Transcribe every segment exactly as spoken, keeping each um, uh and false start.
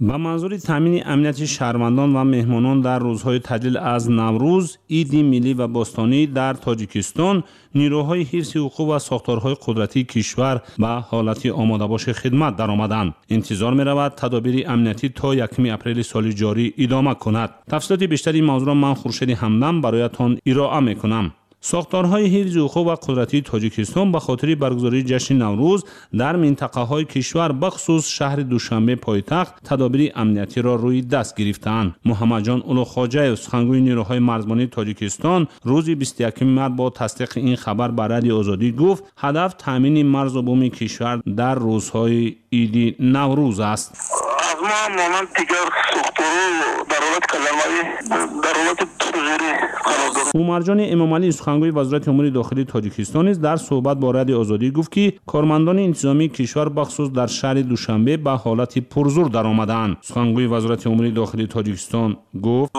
با منظور تامین امنیت شهروندان و مهمانان در روزهای تعطیل از نوروز، عید ملی و باستانی در تاجیکستان، نیروهای حفظ حقوق و ساختارهای قدرتی کشور به حالت آماده باش خدمت درآمدند. انتظار می‌رود تدابیر امنیتی تا یکم اپریل سال جاری ادامه کند. تفصیلات بیشتر این موضوع را من خورشید همدم برایتان ارائه می‌کنم. ساختارهای حفظ حقوق و قدرتی تاجیکستان به خاطر برگزاری جشن نوروز در منطقه‌های کشور بخصوص شهر دوشنبه پایتخت تدابیر امنیتی را روی دست گرفتند. محمد جان اولوخواجه سخنگوی نیروهای مرزبانی تاجیکستان روز بیست و یکم مارس با تصدیق این خبر به رادیو آزادی گفت هدف تامین مرز و بوم کشور در روزهای عید نوروز است. از ما مانند دیگر ساختارها در حالت کلمه‌ای در حالت تغییری قرار دارند. عمر جان امام علی سخنگوی وزارت امور داخلی تاجیکستان در صحبت با رادیو آزادی گفت که کارمندان انتظامی کشور بخصوص در شهر دوشنبه به حالت پرزور درآمدند. سخنگوی وزارت امور داخلی تاجیکستان گفت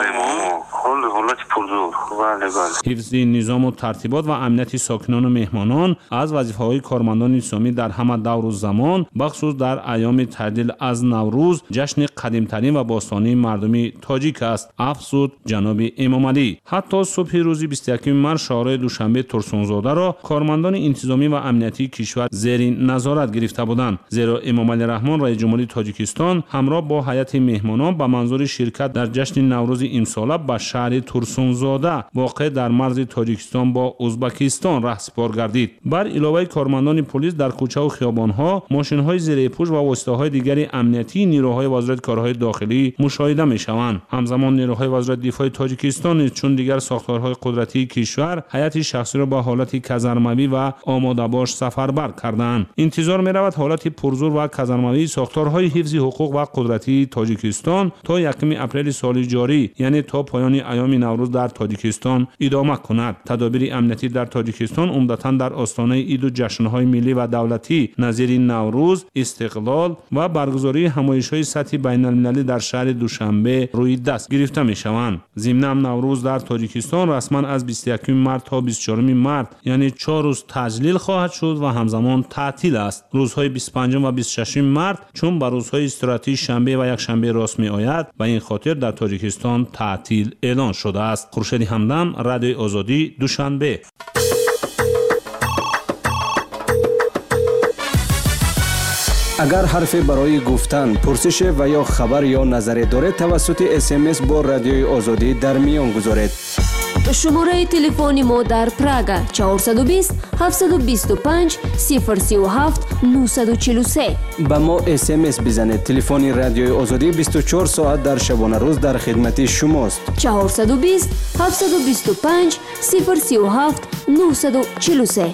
حفظ نظام و ترتیبات و امنیت ساکنان و مهمانان از وظیفه‌های کارمندان انتظامی در همه دور و زمان بخصوص در ایام تعطیل از نوروز جشن قدیمترین و باستانی مردمی تاجیک است، افزود جناب امام علی. حتی صبح روز بیست و یکم مارس شهر دوشنبه ترسونزاده را کارمندان انتظامی و امنیتی کشور زیر نظارت گرفته بودند، زیرا امام علی رحمان رئیس جمهوری تاجیکستان همراه با هیئت مهمانان به منظور شرکت در جشن نوروز امساله به شهر ترسونزاده واقع در مرز تاجیکستان با ازبکستان رهسپار گردید. بر علاوه کارمندان پلیس در کوچه و خیابان‌ها، ماشین‌های زیر پوش و واسطه‌های دیگر امنیتی نیروهای وزارت کارهای داخلی مشاهده می‌شوند. همزمان نیروهای وزارت دفاع تاجیکستان چون دیگر ساختارهای قدرتی کشور هیئت شخصی را به حالت کازرموی و آماده باش سفربر کردند. انتظار می‌رود حالت پرزور و کازرموی ساختارهای حفظ حقوق و قدرتی تاجیکستان تا یکم اپریل سال جاری یعنی تا پایان ایام نوروز در تاجیکستان ادامه کند. تدابیر امنیتی در تاجیکستان عمدتاً در آستانه عید و جشن‌های ملی و دولتی نظیر نوروز، استقلال و برگزاری همایش‌های سطح بین‌المللی در شهر دوشنبه روی دست گرفته می‌شوند. ضمناً نوروز در تاجیکستان رسما از بیست و یکم مارس تا بیست و چهارم مارس یعنی چهار روز تعطیل خواهد شد و همزمان تعطیل است. روزهای بیست و پنجم و بیست و ششم مارس چون بر روزهای استراحتی شنبه و یک شنبه راست می‌آید و این خاطر در تاجیکستان تعطیل اعلان شده است. خورشید همدم، رادیو آزادی، دوشنبه. اگر حرفی برای گفتن، پرسش و یا خبر یا نظری دارید توسط اس ام اس با رادیوی آزادی در میان گذارید. شماره تلفنی ما در پراگ چهارصد و بیست هفتصد و بیست و پنج صفر سی و هفت نهصد و چهل و سه. با ما اس ام اس بزنید. تلفن رادیوی آزادی بیست و چهار ساعت در شبانه روز در خدمت شماست. چهارصد و بیست هفتصد و بیست و پنج صفر سی و هفت نهصد و چهل و سه.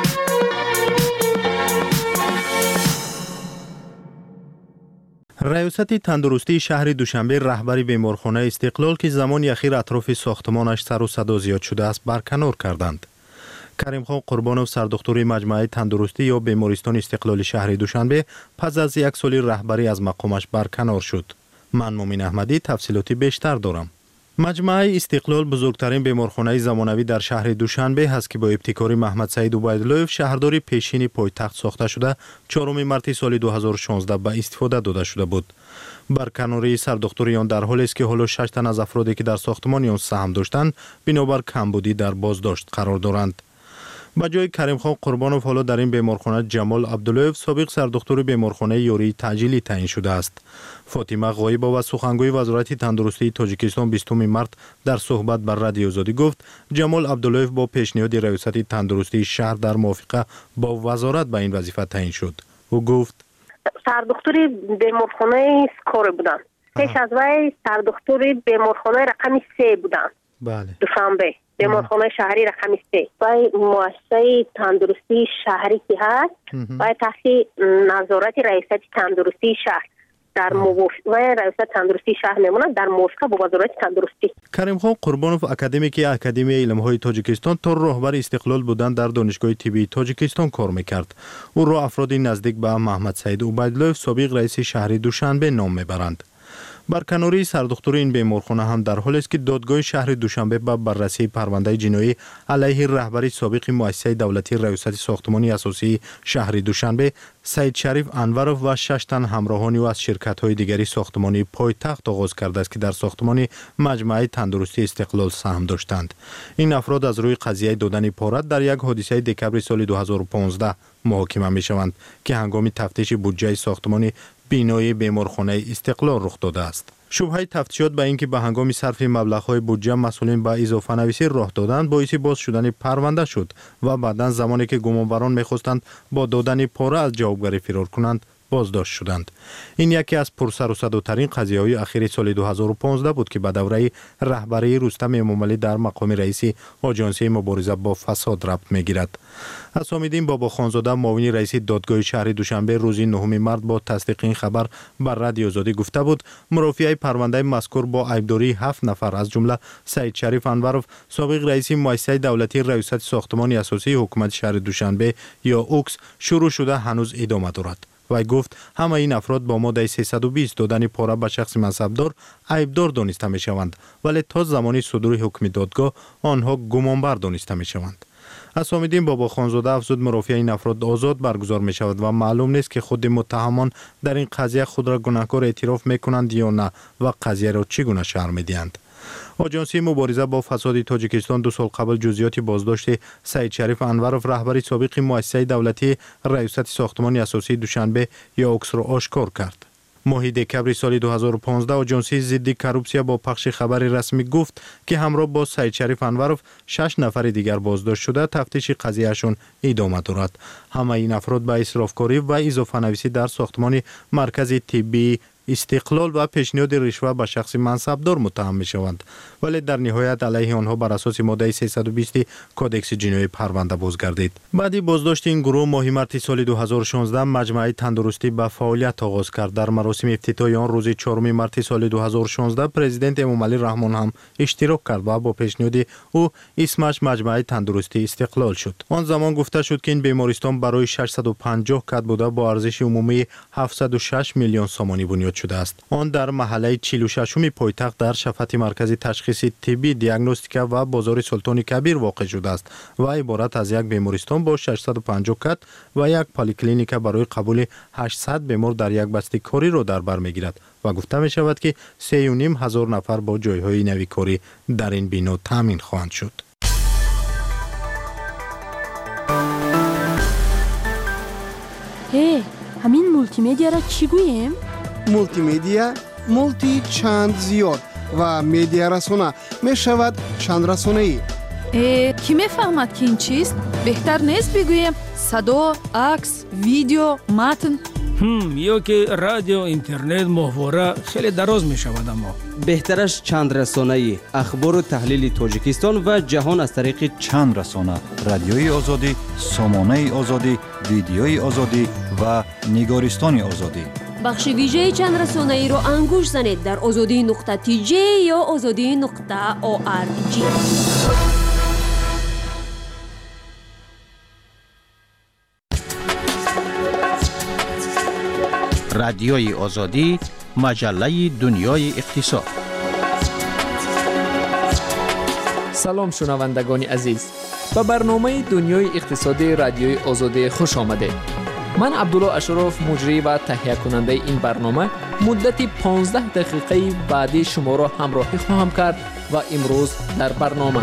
ریاست تندرستی شهر دوشنبه رهبر بیمارخانه استقلال که زمان اخیر اطراف ساختمانش سر و صدا زیاد شده است برکنار کردند. کریم خان قربانوف سردختور مجموعه تندرستی یا بیمارستان استقلال شهر دوشنبه پس از یک سال رهبری از مقامش برکنار شد. من مومن احمدی تفصیلاتی بیشتر دارم. مجموعه استقلال بزرگترین بیمارخانه زمانوی در شهر دوشنبه است که با ابتکار محمد سعید عبیدالله‌اف شهرداری پیشین پایتخت ساخته شده چهارم مارس سال دو هزار و شانزده به استفاده داده شده بود. برکناری سردختوری آن در حالی است که حالا شش تن از افرادی که در ساختمان آن سهم داشتند بنابر کمبودی در بازداشت قرار دارند. با جای کریم خان قربانوف حالا در این بیمارخانه جمال عبدالله‌اف سابق سردختور بیمارخانه یوری تعجیلی تعیین شده است. فاطمه غایبا و سخنگوی وزارت تندرستی تاجیکستان بیستم مارس در صحبت بر رادیو آزادی گفت جمال عبدالله‌اف با پیشنهاد ریاست تندرستی شهر در موافقه با وزارت به این وظیفه تعیین شد. او گفت سردختور بیمارخانه کار بودن. پیش از وی سردختور بیمارخانه رقم سه بودن. بله. دوشنبه بیمارخانه شهری رقم سه و مؤسسه تندرستی شهری که هست و تحت نظارت ریاست تندرستی شهر در موافق و ریاست تندرستی شهر میمونه در موافقه با وزارت تندرستی. کریم خان قربانوف اکادمیک اکادمی علم‌های تاجیکستان تا راهبر استقلال بودن در دانشگاه طبی تاجیکستان کار میکرد. او را افرادی نزدیک به محمد سعید عبیدالله‌اف سابق رئیس شهر دوشنبه نام میبرند. برکناری سردختور این بیمارخانه هم در حالی است که دادگاه شهر دوشنبه با بررسی پرونده جنایی علیه رهبر سابق مؤسسه دولتی ریاست ساختمان اساسی شهر دوشنبه سید شریف انورов و شش تن همراهانی و از شرکت‌های دیگری ساختمانی پایتخت آغاز کرده است که در ساختمان مجمع تندرستی استقلال سهم داشتند. این افراد از روی قضیه دادن پارت در یک حادثه دکبر سال دو هزار و پانزده محاکمه می‌شوند که هنگام تفتیش بودجه ساختمان بینای بیمارخانه استقلال رخ داده است. شبهه تفتیشات به اینکه به هنگام صرف مبلغ‌های بودجه مسئولین به اضافه نویسی راه دادند باعث باز شدن پرونده شد و بعداً زمانی که گمانبران می‌خواستند با دادن پاره از جوابگری فرار کنند بازداشت شدند. این یکی از پرسر و صداترین قضیه‌های اخیر سال دو هزار و پانزده بود که به دوره رهبری رستم امامعلی در مقام رئیس آژانس مبارزه با فساد ربط می‌گیرد. حسام‌الدین باباخانزاده معاون رئیس دادگاه شهر دوشنبه روز نهم مارس با تصدیق این خبر بر رادیو آزادی گفته بود مرافعه پرونده مذکور با عیبداری هفت نفر از جمله سید شریف انورов سابق رئیس مؤسسه دولتی ریاست ساختمان اساسی حکومت شهر دوشنبه یا اوکس شروع شده هنوز ادامه دارد. و گفت همه این افراد با ماده سیصد و بیست دادن پاره به شخص منصبدار عیبدار دانسته می شوند ولی تا زمانی صدور حکم دادگاه آنها گمانبر دانسته می شوند. حسام‌الدین باباخانزاده افزود مرافعه این افراد آزاد برگزار می شود و معلوم نیست که خود متهمان در این قضیه خود را گناهکار اعتراف می کنند یا نه و قضیه را چگونه شرح می دهند. آژانس مبارزه با فساد تاجیکستان دو سال قبل جزئیات بازداشت سید شریف انورov رهبر سابق مؤسسه دولتی ریاست ساختمان اساسی دوشنبه یا اوکس را آشکار کرد. ماه دکبر سال دو هزار و پانزده آژانس ضد کروپسیا با پخش خبر رسمی گفت که همراه با سید شریف انورov شش نفر دیگر بازداشت شده تفتیش قضیهشون ادامه دارد. همه این افراد به اسرافکاری و اضافه نویسی در ساختمان مرکز طبی استقلال و پیشنهاد رشوه به شخص منصبدار متهم می شوند ولی در نهایت علیه آنها بر اساس ماده سیصد و بیست کدکس جنایی پرونده بازگردید. بعد بازداشت این گروه ماه مارس سال دو هزار و شانزده مجمع تندرستی به فعالیت آغاز کرد. در مراسم افتتاحی آن روز چهارم مارس سال دو هزار و شانزده پرزیدنت امامعلی رحمان هم اشتراک کرد و با پیشنهاد او اسمش مجمع تندرستی استقلال شد. آن زمان گفته شد که این بیمارستان برای ششصد و پنجاه کد بوده با ارزش عمومی هفتصد و شش میلیون سومانی بنیاد شده است. آن در محله چهل و شش پایتخت در شفت مرکز تشخیص طبی دیاگنوستیکا و بازار سلطان کبیر واقع شده است و عبارت از یک بیمارستان با ششصد و پنجاه کد و یک پلیکلینیک برای قبول هشتصد بیمار در یک بسته کاری را در بر میگیرد و گفته می شود که سه و نیم هزار نفر با جایهای نوی کاری در این بنا تامین خواهند شد. هی همین مولتی مدیا را چی گوییم؟ مولتی مدیا مولتی چند زیاد و مدیا رسانه می شود چند رسانه ای. کی می فهمد که این چیست؟ بهتر نیست بگوییم صدا، عکس، ویدیو، متن؟ هم یا که رادیو، اینترنت، محتوا خیلی دراز می شود اما بهترش چند رسانه ای اخبار و تحلیل تاجیکستان و جهان از طریق چند رسانه رادیوی آزادی، سامانه آزادی، ویدیوی آزادی و نگارستان آزادی. بخش ویژه چند رسانه ای رو انگوش زنید در آزادی نقطه تی جی یا آزادی نقطه او آر جی. رادیوی آزادی، مجله دنیای اقتصاد. سلام شنوندگان عزیز، به برنامه دنیای اقتصادی رادیوی آزادی خوش آمده. من عبدالله اشرف مجری و تهیه کننده این برنامه مدت پانزده دقیقه بعدی شما را همراهی خواهم کرد و امروز در برنامه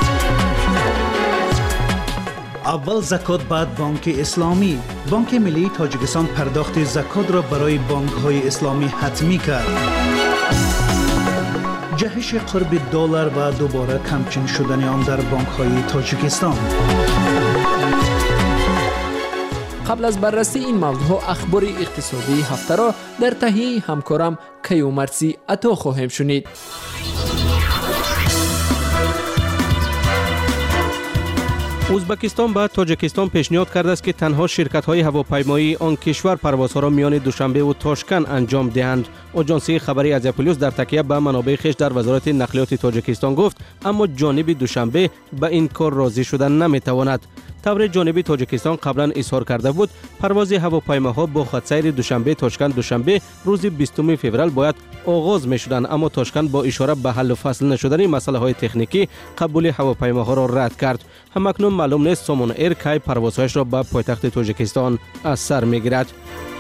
اول زکات بعد بانک اسلامی. بانک ملی تاجیکستان پرداخت زکات را برای بانک‌های اسلامی حتمی کرد. جهش قرب دلار و دوباره کمچین شدن آن در بانک‌های تاجیکستان. قبل از بررسی این موضوع اخبار اقتصادی هفته را در تهیه همکارم کیومرسی عطا خواهیم شنید. ازبکستان به تاجیکستان پیشنهاد کرده است که تنها شرکت‌های هواپیمایی آن کشور پروازها را میان دوشنبه و تاشکند انجام دهند. آژانسی خبری آزیا پلیس در تکیه به منابع خویش در وزارت نقلیات تاجیکستان گفت اما جانب دوشنبه به این کار راضی شدن نمیتواند. طور جانبی تاجیکستان قبلا اظهار کرده بود پرواز هواپیماها با خط سیر دوشنبه تاشکند دوشنبه روز بیستم فوریه باید آغاز می‌شدند، اما تاشکند با اشاره به حل و فصل نشدن مسائل تکنیکی قبول هواپیماها را رد کرد. همکنون معلوم نیست سومون ایر کی پروازهایش را به پایتخت تاجیکستان از سر می‌گیرد.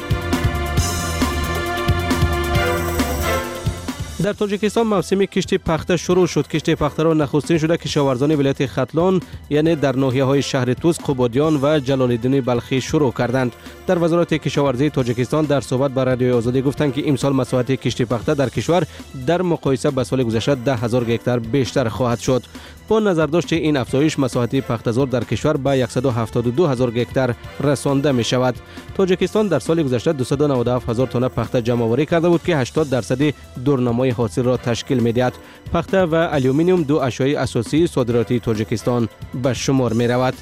در تاجیکستان موسم کشت پخته شروع شد. کشت پخته را نخستین شده کشاورزان ولایت ختلان یعنی در ناحیه‌های شهر توس، قبادیان و جلال‌الدین بلخی شروع کردند. در وزارت کشاورزی تاجیکستان در صحبت با رادیوی آزادی گفتند که امسال مساحت کشت پخته در کشور در مقایسه با سال گذشته ده هزار هکتار بیشتر خواهد شد. با نظرداشت این افزایش مساحت پخته‌زار در کشور به صد و هفتاد و دو هزار هکتار رسانده می شود. تاجیکستان در سال گذشته دویست و نود و هفت هزار تن پخته جمع آوری کرده بود که هشتاد درصد دورنمای حاصل را تشکیل می‌دهد. پخته و آلومینیوم دو اشیای اساسی صادراتی تاجیکستان به شمار می رود.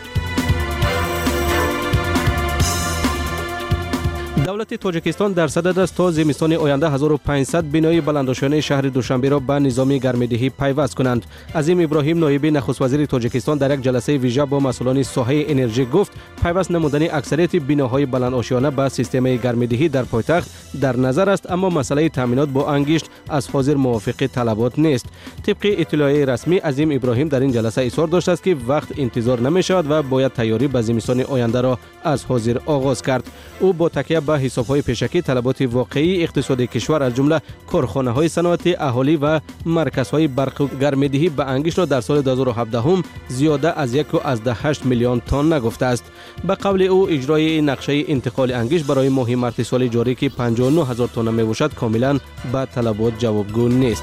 دولت تاجیکستان در صدد است تا زمستان آینده هزار و پانصد بنای بلندآشیانه شهر دوشنبه را به نظام گرم‌دهی پیوست کنند. عظیم ابراهیم نایب نخست وزیر تاجیکستان در یک جلسه ویژه با مسئولان ساحه انرژی گفت پیوست نمودن اکثریت بناهای بلندآشیانه به سیستم گرم‌دهی در پایتخت در نظر است، اما مسئله تامینات با انگشت از حاضر موافق طلبات نیست. طبق اطلاعیه رسمی عظیم ابراهیم در این جلسه اظهار داشته است که وقت انتظار نمی شود و باید تیاری به زمستان آینده را از حاضر آغاز کرد. او با تکیه به حساب‌های پیشکی طلبات واقعی اقتصادی کشور از جمله کارخانه‌های صنعتی، اهالی و مرکزهای برق گرم‌دهی به انگشت را در سال دو هزار و هفده هم زیاده از یک و هشت میلیون تن نگفته است. به قول او اجرای نقشه انتقال انگشت برای ماه مارس سال جاری که پنجاه و نه هزار تن میباشد کاملا به طلبات جوابگو نیست.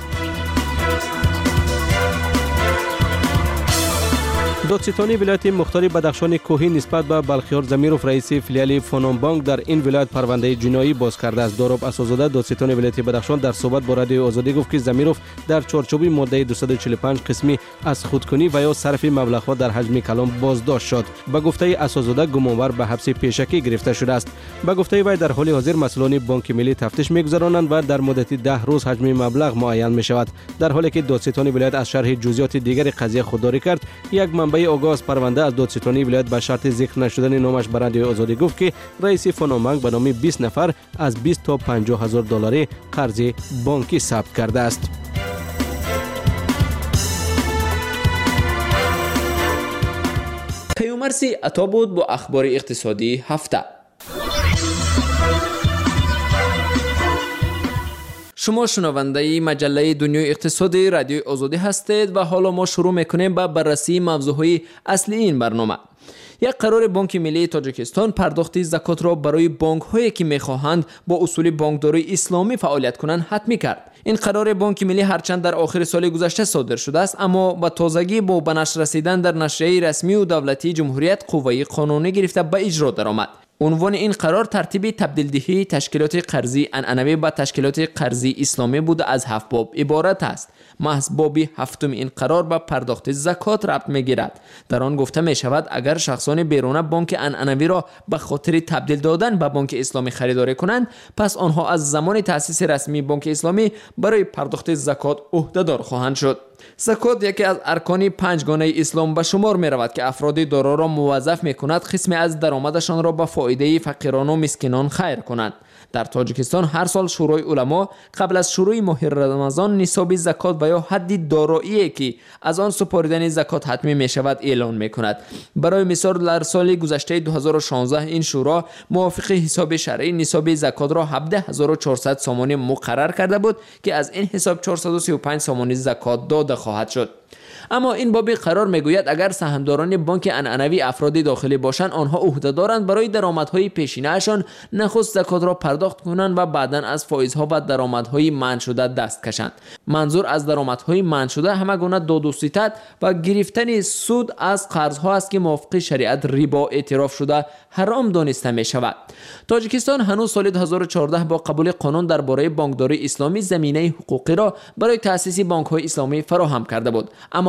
دادستانی ولایت مختار بدخشان کوهی نسبت به بلخیار زمیروف رئیس فیلیال فونوم بانک در این ولایت پرونده جنایی باز کرده است. داراب اساس‌زاده دادستان ولایت بدخشان در صحبت با رادیوی آزادی گفت که زمیروف در چارچوب ماده دویست و چهل و پنج قسمی از خودکنی و یا صرف مبلغ‌ها در حجم کلان بازداشت شد. به گفته اساس‌زاده گمانبر به حبس پیشکی گرفته شده است. به گفته وی در حال حاضر مسئولان بانک ملی تفتیش می‌گذرانند و در مدت ده روز حجم مبلغ معین می‌شود. در حالی که دادستانی ولایت از شرح جزئیات دیگر قضیه خودداری کرد، یک منبع آگاه پرونده از دادستانی ولایت به شرط ذکر نشدن نامش به رادیوی آزادی گفت که رئیس فونوم بانک به نام بیست نفر از بیست تا پنجاه هزار دلاری قرض بانکی ثبت کرده است. پیامرسی عطا بود با اخبار اقتصادی هفته. شما شنونده مجله دنیای اقتصادی رادیوی آزادی هستید و حالا ما شروع میکنیم با بررسی موضوعهای اصلی این برنامه. یک قرار بانک ملی تاجیکستان پرداخت زکات را برای بانک هایی که میخواهند با اصول بانکداری اسلامی فعالیت کنند حتمی کرد. این قرار بانک ملی هرچند در آخر سال گذشته صادر شده است، اما با تازگی با به نشر رسیدن در نشریه رسمی و دولتی جمهوریت قوه قانونی گرفته به اجرا درآمد. عنوان این قرار ترتیب تبدیل دهی تشکیلات قرضی عنعنوی به تشکیلات قرضی اسلامی بوده از هفت باب عبارت است. محض باب هفتم این قرار به پرداخت زکات ربط میگیرد. در آن گفته می شود اگر شخصان بیرون بانک عنعنوی را به خاطر تبدیل دادن به بانک اسلامی خریداری کنند، پس آنها از زمان تأسیس رسمی بانک اسلامی برای پرداخت زکات عهده‌دار خواهند شد. زکات یکی از ارکان پنجگانه اسلام به شمار می رود که افراد دارا را موظف می کند قسمی از درآمدشان را به فایده فقیران و مسکینان خیر کنند. در تاجیکستان هر سال شورای علما قبل از شروع ماه رمضان نصاب زکات و یا حد دارایی که از آن سپاریدن زکات حتمی می شود اعلان می کند. برای مثال در سال گذشته دو هزار و شانزده این شورا موافق حساب شرعی نصاب زکات را هفده هزار و چهارصد سامانی مقرر کرده بود که از این حساب چهارصد و سی و پنج سامانی زکات داده خواهد شد. اما این باب قرار میگوید اگر سهامداران بانک عنعنوی افراد داخلی باشند، آنها عهده دارند برای درآمدهای پیشینه‌شان نخست زکات را پرداخت کنند و بعداً از فایزها و درآمدهای منع شده دست کشند. منظور از درآمدهای منع شده همگونه داد و ستد و گرفتن سود از قرضها است که موافق شریعت ربا اعتراف شده حرام دانسته می شود. تاجیکستان هنوز سال دو هزار و چهارده با قبول قانون درباره بانکداری اسلامی زمینه حقوقی را برای تأسیس بانک‌های اسلامی فراهم کرده بود، اما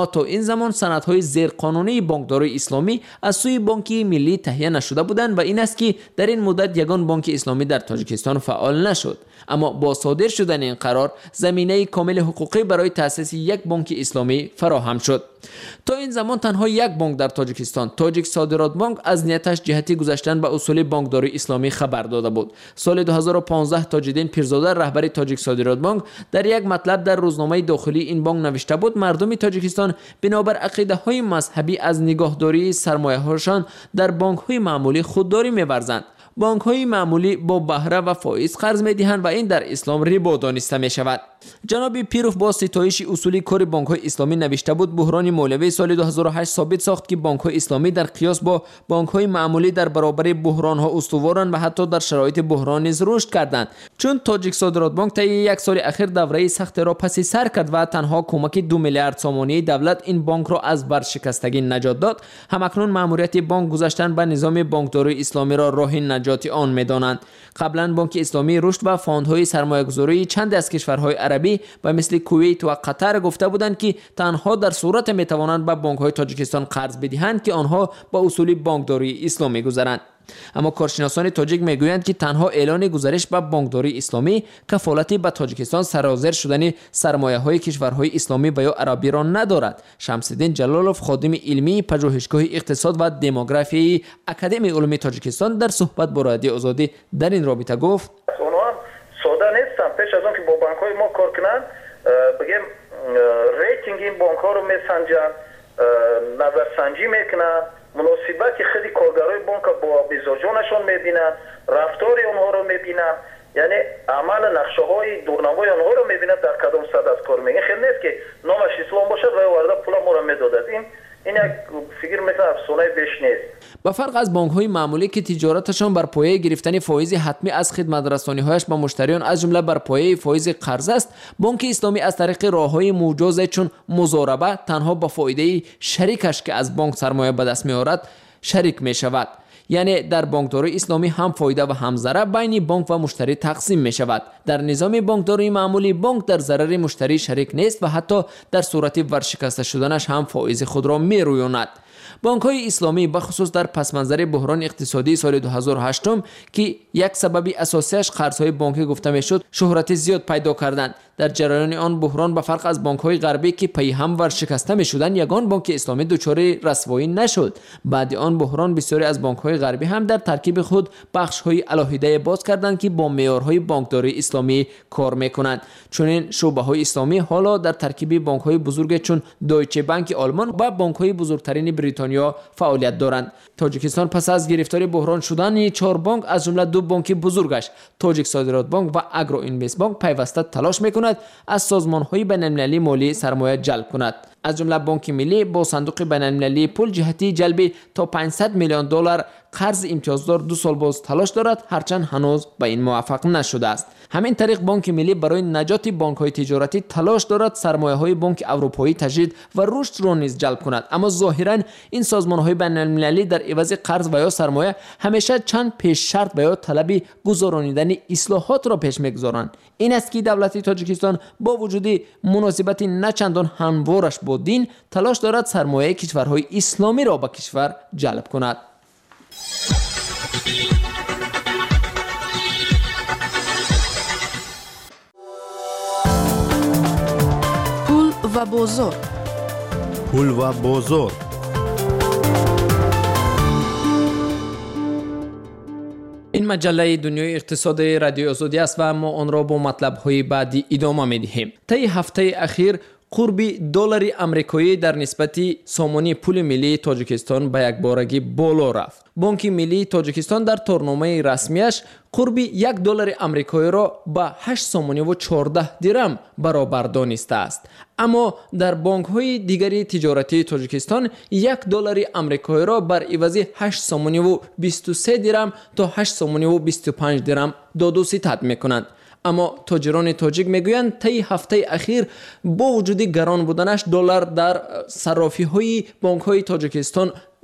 اما تا این زمان سندهای زیرقانونی بانکداری اسلامی از سوی بانک ملی تهیه نشده بودند و این است که در این مدت یگان بانک اسلامی در تاجیکستان فعال نشد. اما با صادر شدن این قرار زمینه کامل حقوقی برای تأسیس یک بانک اسلامی فراهم شد. تا این زمان تنها یک بانک در تاجیکستان، تاجیک صادرات بانک، از نیتش جهتی گذشتن به اصول بانکداری اسلامی خبر داده بود. سال دو هزار و پانزده تاج‌الدین پیرزاده رهبر تاجیک صادرات بانک در یک مطلب در روزنامه داخلی این بانک نوشته بود مردم تاجیکستان بنابر عقیده های مذهبی از نگاهداری سرمایه هاشان در بانک های معمولی خودداری می‌ورزند. بانک های معمولی با بهره و فایز قرض می دهند و این در اسلام ربا دانسته می شود. جناب پیروف با ستایش اصولی کار بانک های اسلامی نوشته بود بحران مولوی سال دو هزار و هشت ثابت ساخت که بانک های اسلامی در قیاس با بانک های معمولی در برابر بحران ها استوارند و حتی در شرایط بحران نیز رشد کردند. چون تاجیک صادرات بانک طی یک سال اخیر دوره سخت را پس سر کرد و تنها کمک دو میلیارد سامانه دولت این بانک را از ورشکستگی نجات داد، همکنون ماموریت بانک گذاشتن به نظام بانکداری اسلامی را راه نجات آن می‌دانند. قبلا بانک اسلامی رشد و فاندهای سرمایه‌گذاری چند از کشورهای عربی و مثل کویت و قطر گفته بودند که تنها در صورت می‌توانند به بانک‌های تاجیکستان قرض بدهند که آنها با اصول بانکداری اسلامی گذرند. اما کارشناسان تاجیک میگویند که تنها اعلان گزارش به بانکداری اسلامی کفالتی به تاجیکستان سرازیر شدن سرمایه های کشورهای اسلامی و یا عربی را ندارد. شمس الدین جلالوف خادم علمی پژوهشگاه اقتصاد و دموگرافی اکادمی علوم تاجیکستان در صحبت با رادیو آزادی در این رابطه گفت اونها ساده نیستن. پیش از اون که با بانک های ما کار کنند بگیم ریتینگ این بانک ها رو میسنجن، نظرسنجی میکنن، مناسبت خیلی کارگرای بانک با مزاجانشون میبینن، رفتار اونها رو میبینن، یعنی عمل نقشه های دورنمای اونها رو میبینن در کدام صد از کار میگن. خیلی نیست که نامش اسلام باشه و ورده پول ما رو میداده. این این یک فکر مثل افسانه بیش نیست. با فرق از بانک های معمولی که تجارتشان بر پایه گرفتن فایز حتمی از خدمت‌رسانی هایش به مشتریان از جمله بر پایه فایز قرض است، بانک اسلامی از طریق راههای مجاز چون مضاربه تنها با فایده شریکش که از بانک سرمایه به دست می‌آورد شریک می‌شود. یعنی در بانکداری اسلامی هم فایده و هم ضرر بین بانک و مشتری تقسیم می شود. در نظام بانکداری معمولی بانک در ضرر مشتری شریک نیست و حتی در صورت ورشکسته شدنش هم فایز خود را می رویاند. بانک های اسلامی بخصوص در پس منظر بحران اقتصادی سال دو هزار و هشت که یک سبب اساسیش قرض های بانکی گفته می شد شهرت زیاد پیدا کردند. در جریان آن بحران به فرق از بانک های غربی که پی هم ورشکسته می شدند، یگان بانک اسلامی دچار رسوایی نشد. بعد آن بحران بسیاری از بانک های غربی هم در ترکیب خود بخش های علاهیده باز کردند که با معیارهای بانکداری اسلامی کار می کنند. چون این شعبه های اسلامی حالا در ترکیب بانک های بزرگ چون دویچه بانک آلمان و بانک های بزرگترین بریتانیا فعالیت دارند. تاجیکستان پس از گرفتاری بحران شدن چهار بانک از جمله دو بانک بزرگش تاجیک صادرات بانک و اگرو اینوست بانک پیوسته تلاش میکند از سازمان‌های بین‌المللی مالی سرمایه جلب کند. از جمله بانک ملی با صندوق بین‌المللی پول جهتی جلب تا پانصد میلیون دلار قرض امتیازدار دو سال باز تلاش دارد، هرچند هنوز به این موفق نشده است. همین طریق بانک ملی برای نجات بانک‌های تجارتی تلاش دارد سرمایه‌های بانک اروپایی تجدید و رشد را نیز جلب کند، اما ظاهراً این سازمان‌های بین‌المللی در عوض قرض و یا سرمایه همیشه چند پیش شرط و یا طلب گذرانیدن اصلاحات را پیش می‌گذارند. این است که دولت تاجیکستان با وجود مناسبت نچندان هموارش با دین تلاش دارد سرمایه کشورهای اسلامی را به کشور جلب کند. پول و بازار. پول و بازار. این مجله دنیای اقتصاد رادیو آزادی است و ما آن را با مطلب‌های بعدی ادامه می‌دهیم. طی هفته اخیر قرب دلار آمریکایی در نسبت سامانه پول ملی تاجیکستان به یک بارگی بالا رفت. بانک ملی تاجیکستان در تورنامه رسمیش قرب یک دلار آمریکایی را به هشت سامانه و چهارده درم برابر دانسته است. اما در بانک های دیگری تجارتی تاجیکستان یک دلار آمریکایی را بر عوض هشت سامانه و بیست و سه درم تا هشت سامانه و بیست و پنج درم داد و ستد میکنند. اما تاجران تاجیک میگویند طی هفته اخیر با وجود گران بودنش دلار در صرافی های بانک های تاجیکستان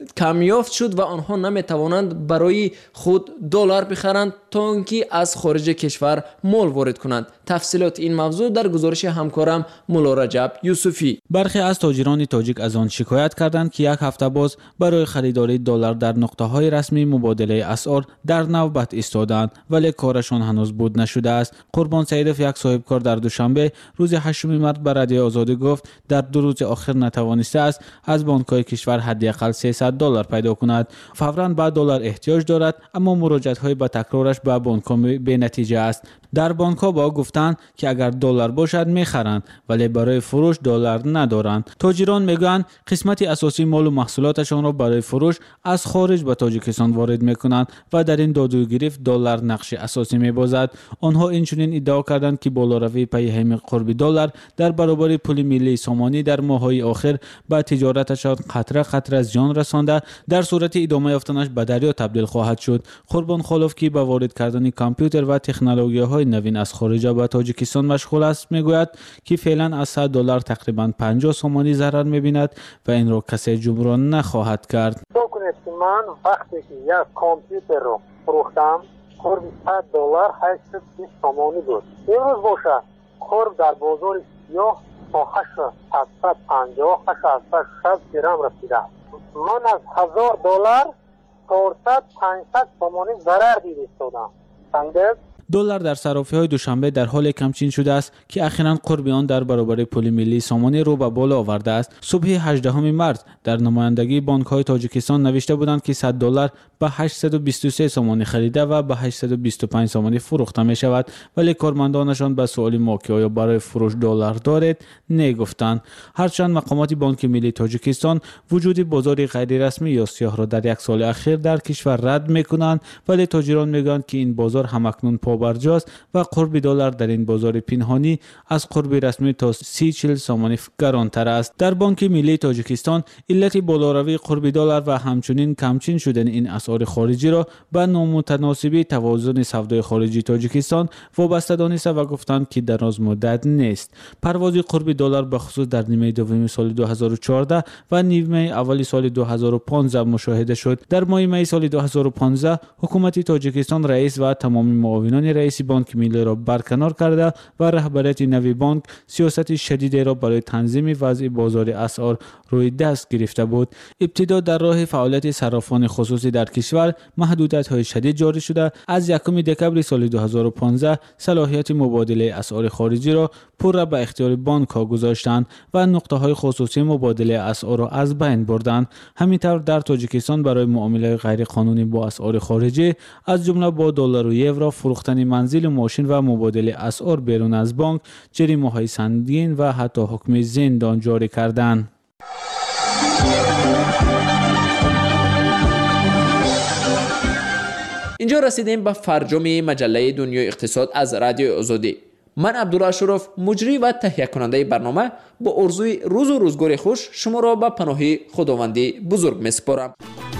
کمیافت شد و آنها نمیتوانند برای خود دلار بخرند تا اینکه از خارج کشور مال وارد کنند. تفصیلات این موضوع در گزارش همکارم مولا رجب یوسفی. برخی از تاجران تاجیک از آن شکایت کردند که یک هفته باز برای خریداری دلار در نقطه‌های رسمی مبادله اسعار در نوبت ایستادند ولی کارشان هنوز بود نشده است. قربان سیدف یک صاحبکار در دوشنبه روز هشتم مارس به رادیو آزادی گفت در دو روز آخر نتوانسته است از بانک‌های کشور حداقل سیصد دلار پیدا کند. فوراً به دلار احتیاج دارد اما مراجعت‌های به تکرارش به بانک‌ها بی‌نتیجه است. در بانک‌ها با گفتند که اگر دلار باشد می‌خرند ولی برای فروش دلار ندارند. تاجران میگویند قسمتی اساسی مال و محصولاتشان را برای فروش از خارج به تاجیکستان وارد می‌کنند و در این داد و گرفت دلار نقش اساسی می‌بازد. آنها اینچنین ادعا کردند که بالاروی پیام قرب دلار در برابر پول ملی سامانی در ماه‌های آخر به تجارتشان قطره قطره از جان رسانده در صورت ادامه یافتنش به دریا تبدیل خواهد شد. قربان خالوف که به وارد کردن کامپیوتر و تکنولوژی‌های نوین از خارج به تاجیکستان مشغول است میگوید که فعلا از صد دلار تقریباً پنجاه سامانی ضرر می‌بیند و این را کسی جبران نخواهد کرد. بکنید که من وقتی که یک کامپیوتر رو فروختم قرب صد دلار هشتصد و بیست سامانی بود. امروز باشه قرب در بازار سیاه تا هشتصد و پنجاه هشتصد و شصت درهم رسیده. من از هزار دلار چهارصد پانصد سامانی ضرر دید ایستادم. فهمیدید؟ دلار در صرافی‌های دوشنبه در حال کمچین شده است که اخیراً قرب آن در برابر پول ملی سامانی رو به بالا آورده است. صبح هجدهم مارس در نمایندگی بانک‌های تاجیکستان نوشته بودند که صد دلار به هشتصد و بیست و سه سامانی خریده و به هشتصد و بیست و پنج سامانی فروخته می شود ولی کارمندانشان به سوال ما که آیا برای فروش دلار دارید نگفتند. هرچند مقامات بانک ملی تاجیکستان وجود بازار غیر رسمی یا سیاه را در یک سال اخیر در کشور رد می‌کنند ولی تاجران میگویند که این بازار همکنون پابرجاست و قرب دلار در این بازار پنهانی از قرب رسمی تا سی چهل سامانی گرانتر است. در بانک ملی تاجیکستان علت بالاروی قرب دلار و همچنین کمچین شدن این اسعار خارجی را به نامتناسبی توازن سودای خارجی تاجیکستان وابسته دانسته و گفتند که دراز مدت نیست. پرواز قرب دلار به خصوص در نیمه دوم سال دو هزار و چهارده و نیمه اول سال دو هزار و پانزده مشاهده شد. در ماه می سال دو هزار و پانزده حکومت تاجیکستان رئیس و تمام معاونان رئیس بانک ملی را برکنار کرده و رهبریت نوی بانک سیاست شدیدی را برای تنظیم وضع بازار اسعار روی دست گرفته بود. ابتدا در راه فعالیت صرافان خصوصی در کشور محدودیت‌های شدید جاری شده. از یکم دکمبر سال دو هزار و پانزده صلاحیت مبادله اسعار خارجی را پورا به اختیار بانک‌ها گذاشتند و نقطه‌های خصوصی مبادله اسعار را از بین بردند. همینطور در تاجیکستان برای معامله غیر قانونی با اسعار خارجی از جمله با دلار و یورو فروختن منزل، ماشین و مبادله اسعار بیرون از بانک جریمه‌های سنگین و حتی حکم زندان جاری کردند. اینجا رسیدیم به فرجام مجله دنیای اقتصاد از رادیو آزادی. من عبدالله اشرف مجری و تهیه کننده برنامه با آرزوی روز و روزگار خوش شما را به پناه خداوندی بزرگ می‌سپارم.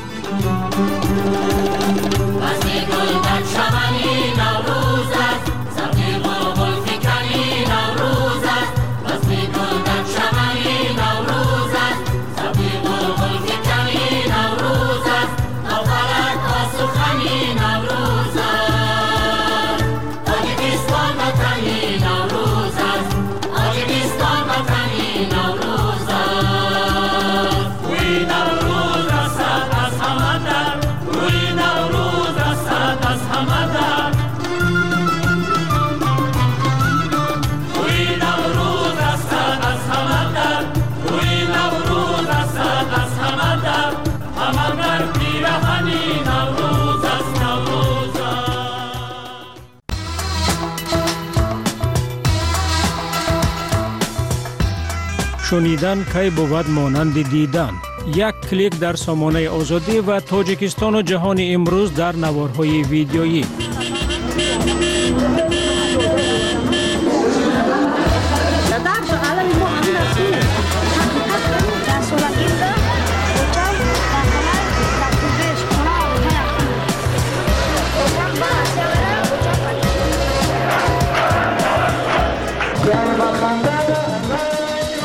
شنیدن کی بود مانند دیدن. یک کلیک در سامانه آزادی و تاجیکستان و جهان امروز در نوارهای ویدیویی.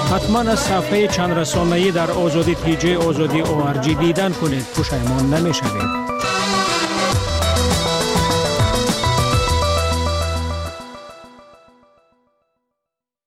حتما از صفحه چند رسانه‌ای در آزادی تی جی آزادی او آر جی دیدن کنید. پشیمان نمی‌شوید.